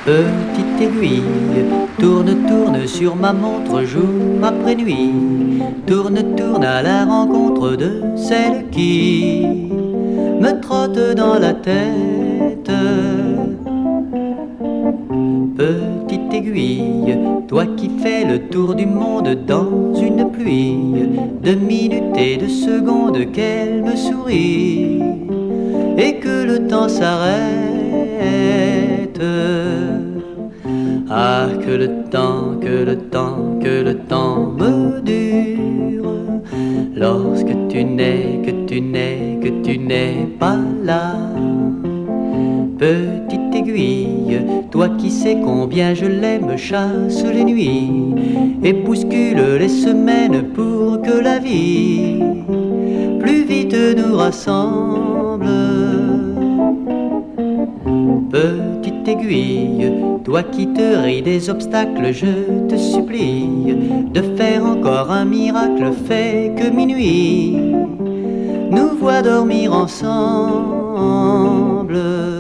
Petite aiguille, tourne, tourne sur ma montre jour après nuit. Tourne, tourne à la rencontre de celle qui me trotte dans la tête. Petite aiguille, toi qui fais le tour du monde dans une pluie de minutes et de secondes qu'elle me sourit et que le temps s'arrête. Ah, que le temps, que le temps, que le temps me dure lorsque tu n'es, que tu n'es, que tu n'es pas là. Petite aiguille, toi qui sais combien je l'aime, chasse les nuits et bouscule les semaines pour que la vie plus vite nous rassemble. Petite aiguille, toi qui te ris des obstacles, je te supplie de faire encore un miracle, fais que minuit nous voit dormir ensemble.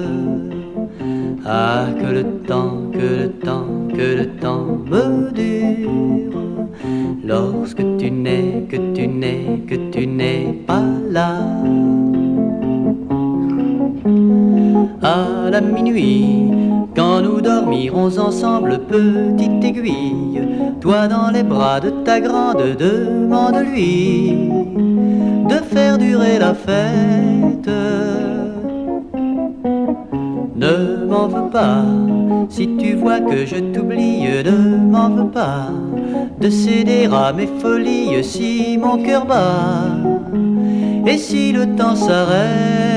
Ah, que le temps, que le temps, que le temps me dure lorsque tu n'es, que tu n'es, que tu n'es pas là. À la minuit, quand nous dormirons ensemble, petite aiguille, toi dans les bras de ta grande, demande-lui de faire durer la fête. Ne m'en veux pas, si tu vois que je t'oublie, ne m'en veux pas de céder à mes folies si mon cœur bat et si le temps s'arrête.